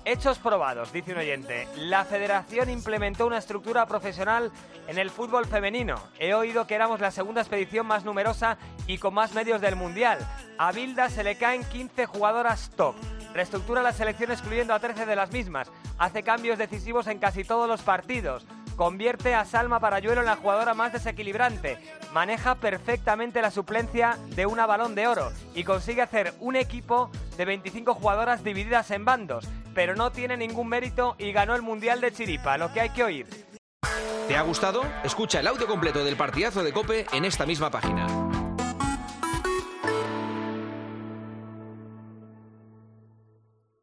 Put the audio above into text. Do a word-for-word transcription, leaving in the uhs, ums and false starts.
Hechos probados, dice un oyente. La federación implementó una estructura profesional en el fútbol femenino. He oído que éramos la segunda expedición más numerosa y con más medios del mundial. A Bilda se le caen quince jugadoras top. Reestructura la selección excluyendo a trece de las mismas. Hace cambios decisivos en casi todos los partidos. Convierte a Salma Parayuelo en la jugadora más desequilibrante. Maneja perfectamente la suplencia de una Balón de Oro y consigue hacer un equipo de veinticinco jugadoras divididas en bandos. Pero no tiene ningún mérito y ganó el Mundial de chiripa, lo que hay que oír. ¿Te ha gustado? Escucha el audio completo del partidazo de COPE en esta misma página.